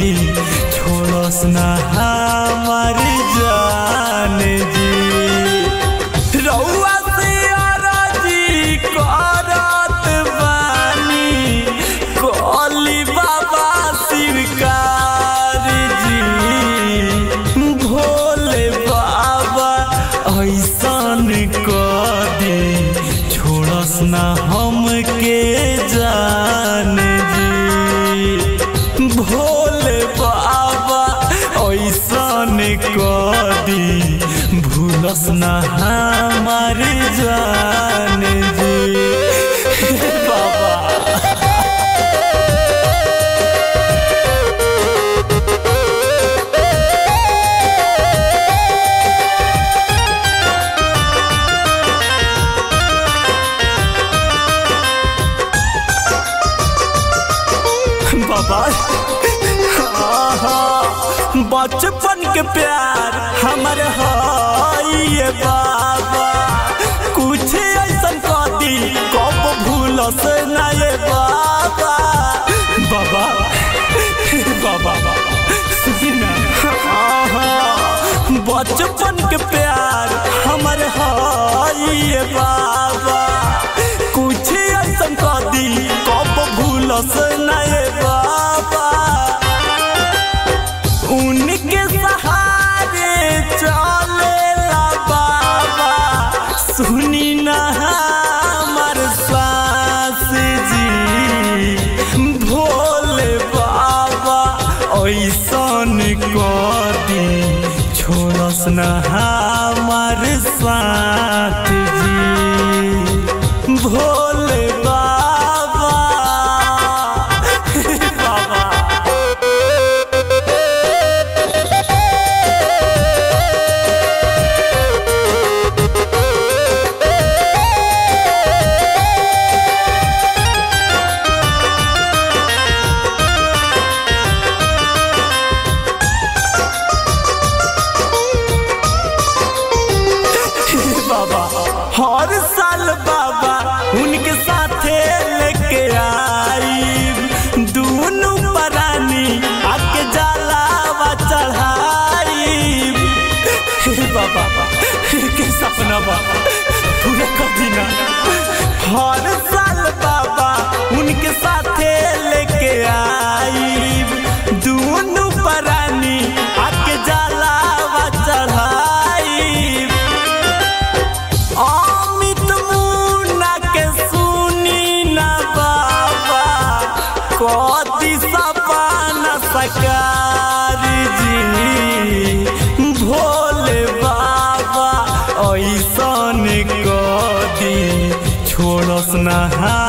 छोड़स ना हमार जान जी। रउआ से अरजी करत बानी कली बाबा स्वीकार जी। भोले बाबा ऐसन कदी छोड़स ना हमके जान जी। भोले बाबा ऐसन कदी भूलस ना हमार जान जी। बाबा बाबा बचपन के प्यार हमर है बाबा। कुछ ऐसन कदी कब भूलस ना ये बाबा। बाबा बाबा सुनी ना बचपन के प्यार हमर है बाबा। कुछ ऐसन कदी कब भूलस ना ये बाबा। उनके सहारे चलेला बाबा सुनी ना हमार सास जी। भोले बाबा ऐसन कदी छोड़स ना हमार साथ जी। भोले बाबा बाबा बाबा हर साल बाबा उनके साथे लेके आई। दोनों परानी आके जलावा चढ़ाई। बाबा के सपना बाबा पूरा कभी ना। हर साल बाबा उनके साथे लेके आई। दोनों परानी आके जलावा चढ़ाई। अमित मुन्ना के सुनी ना बाबा कदी सपना सकार जी। भोले बाबा ऐसन कदी छोड़स ना